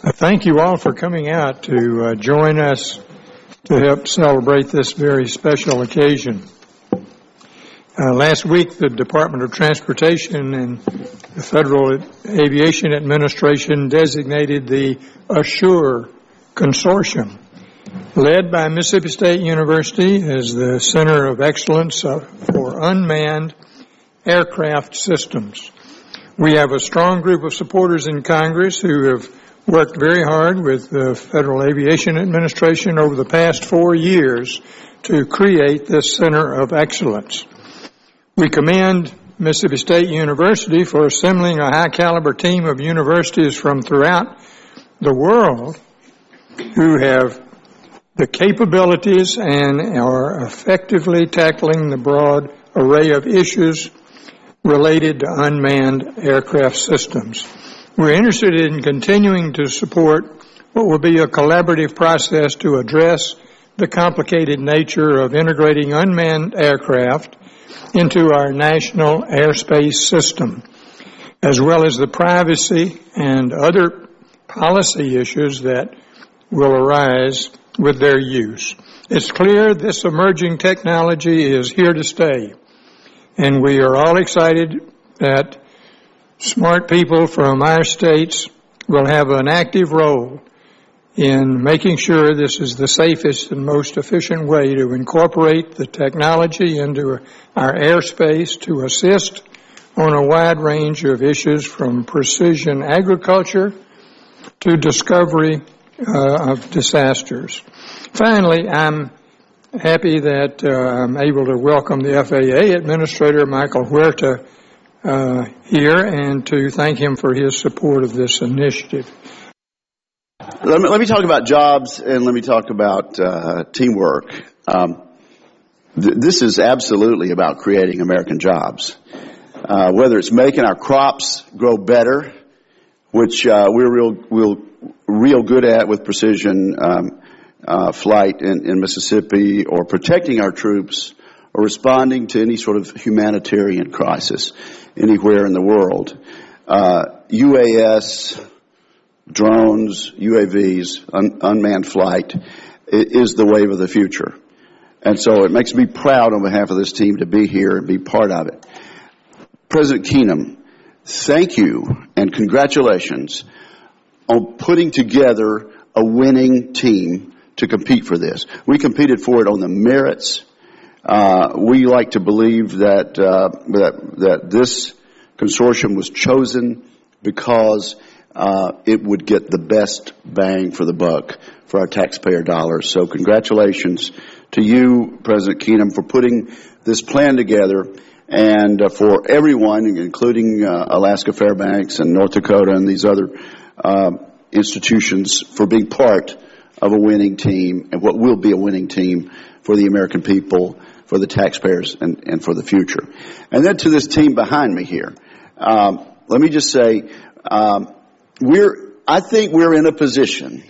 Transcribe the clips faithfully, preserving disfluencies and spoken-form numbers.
Uh, thank you all for coming out to uh, join us to help celebrate this very special occasion. Uh, last week, the Department of Transportation and the Federal Aviation Administration designated the ASSURE Consortium, led by Mississippi State University, as the Center of Excellence uh, for Unmanned Aircraft Systems. We have a strong group of supporters in Congress who have worked very hard with the Federal Aviation Administration over the past four years to create this Center of Excellence. We commend Mississippi State University for assembling a high-caliber team of universities from throughout the world who have the capabilities and are effectively tackling the broad array of issues related to unmanned aircraft systems. We're interested in continuing to support what will be a collaborative process to address the complicated nature of integrating unmanned aircraft into our national airspace system, as well as the privacy and other policy issues that will arise with their use. It's clear this emerging technology is here to stay, and we are all excited that smart people from our states will have an active role in making sure this is the safest and most efficient way to incorporate the technology into our airspace to assist on a wide range of issues from precision agriculture to discovery uh, of disasters. Finally, I'm happy that uh, I'm able to welcome the F A A Administrator, Michael Huerta, Uh, here, and to thank him for his support of this initiative. Let me, let me talk about jobs, and let me talk about uh, teamwork. Um, th- this is absolutely about creating American jobs. Uh, whether it's making our crops grow better, which uh, we're real, real, real good at with precision um, uh, flight in, in Mississippi, or protecting our troops, or responding to any sort of humanitarian crisis anywhere in the world. Uh, U A S, drones, U A Vs, un- unmanned flight is the wave of the future. And so it makes me proud on behalf of this team to be here and be part of it. President Keenum, thank you and congratulations on putting together a winning team to compete for this. We competed for it on the merits. Uh, we like to believe that, uh, that, that this consortium was chosen because, uh, it would get the best bang for the buck for our taxpayer dollars. So congratulations to you, President Keenum, for putting this plan together, and uh, for everyone, including, uh, Alaska Fairbanks and North Dakota and these other, uh, institutions, for being part of a winning team, and what will be a winning team for the American people, for the taxpayers, and, and for the future. And then to this team behind me here, um, let me just say, um, we're, I think we're in a position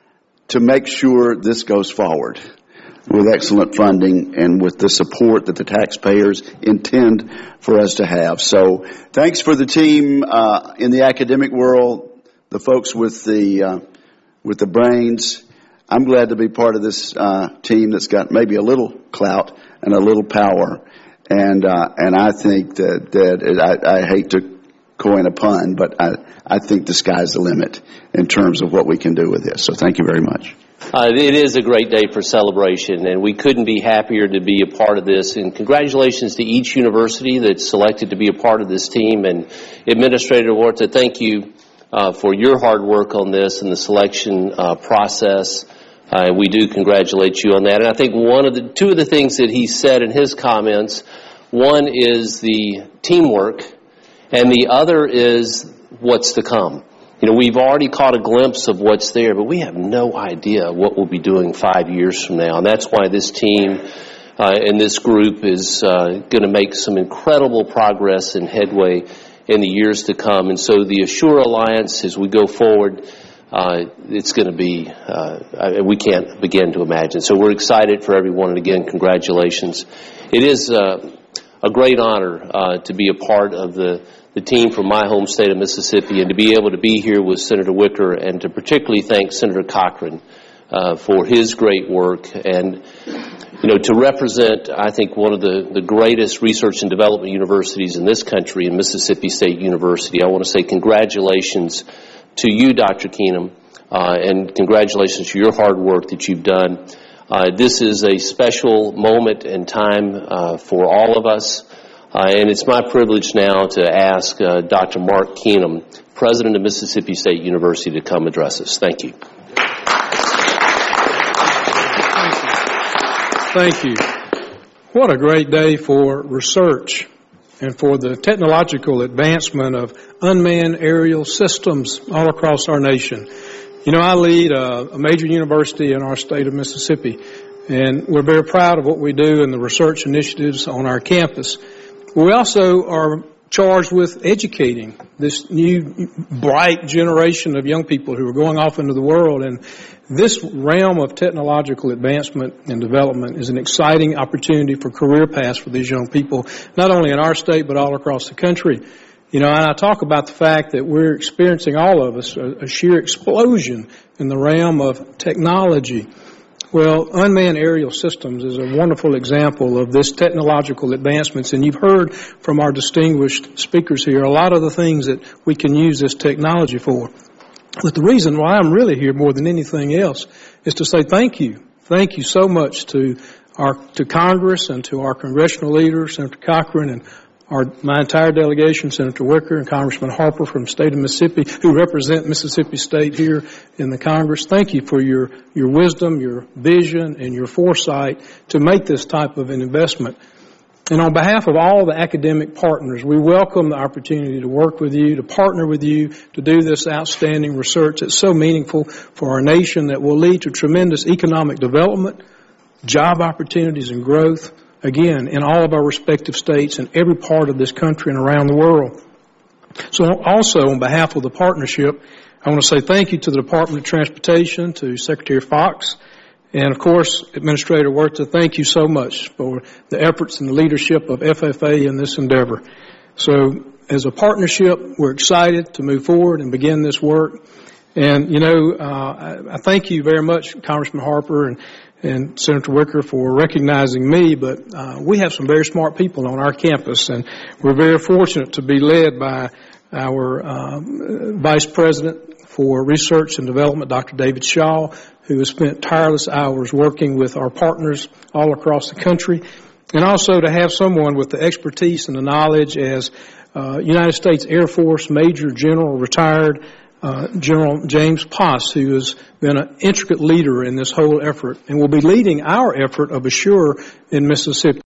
to make sure this goes forward with excellent funding and with the support that the taxpayers intend for us to have. So thanks for the team uh, in the academic world, the folks with the uh, with the brains. I'm glad to be part of this uh, team that's got maybe a little clout and a little power, and uh, and I think that that I, I hate to coin a pun, but I I think the sky's the limit in terms of what we can do with this. So thank you very much. Uh, it is a great day for celebration, and we couldn't be happier to be a part of this. And congratulations to each university that's selected to be a part of this team. And Administrator Huerta, thank you uh, for your hard work on this and the selection uh, process. Uh, we do congratulate you on that. And I think one of the two of the things that he said in his comments, one is the teamwork, and the other is what's to come. You know, we've already caught a glimpse of what's there, but we have no idea what we'll be doing five years from now. And that's why this team uh, and this group is uh, going to make some incredible progress and headway in the years to come. And so the Assure Alliance, as we go forward, uh, it's going to be, uh, we can't begin to imagine. So we're excited for everyone. And again, congratulations. It is uh, a great honor uh, to be a part of the the team from my home state of Mississippi, and to be able to be here with Senator Wicker, and to particularly thank Senator Cochran uh, for his great work, and you know, to represent, I think, one of the, the greatest research and development universities in this country, in Mississippi State University. I want to say congratulations to you, Doctor Keenum, uh, and congratulations to your hard work that you've done. Uh, this is a special moment and time uh, for all of us, uh, and it's my privilege now to ask uh, Doctor Mark Keenum, President of Mississippi State University, to come address us. Thank you. Thank you. What a great day for research and for the technological advancement of unmanned aerial systems all across our nation. You know, I lead a, a major university in our state of Mississippi, and we're very proud of what we do and the research initiatives on our campus. We also are charged with educating this new bright generation of young people who are going off into the world, and this realm of technological advancement and development is an exciting opportunity for career paths for these young people, not only in our state but all across the country. You know, and I talk about the fact that we're experiencing, all of us, a, a sheer explosion in the realm of technology. Well, unmanned aerial systems is a wonderful example of this technological advancements, and you've heard from our distinguished speakers here a lot of the things that we can use this technology for. But the reason why I'm really here more than anything else is to say thank you. Thank you so much to our to Congress and to our congressional leaders, Senator Cochran, and our my entire delegation, Senator Wicker and Congressman Harper from the state of Mississippi, who represent Mississippi State here in the Congress. Thank you for your, your wisdom, your vision, and your foresight to make this type of an investment. And on behalf of all the academic partners, we welcome the opportunity to work with you, to partner with you, to do this outstanding research that's so meaningful for our nation, that will lead to tremendous economic development, job opportunities, and growth, again, in all of our respective states and every part of this country and around the world. So also, on behalf of the partnership, I want to say thank you to the Department of Transportation, to Secretary Fox, and, of course, Administrator Huerta, thank you so much for the efforts and the leadership of F F A in this endeavor. So, as a partnership, we're excited to move forward and begin this work. And, you know, uh, I, I thank you very much, Congressman Harper and, and Senator Wicker, for recognizing me, but uh, we have some very smart people on our campus, and we're very fortunate to be led by our uh, Vice President for Research and Development, Doctor David Shaw, who has spent tireless hours working with our partners all across the country, and also to have someone with the expertise and the knowledge as uh, United States Air Force Major General, retired uh, General James Poss, who has been an intricate leader in this whole effort and will be leading our effort of Assure in Mississippi.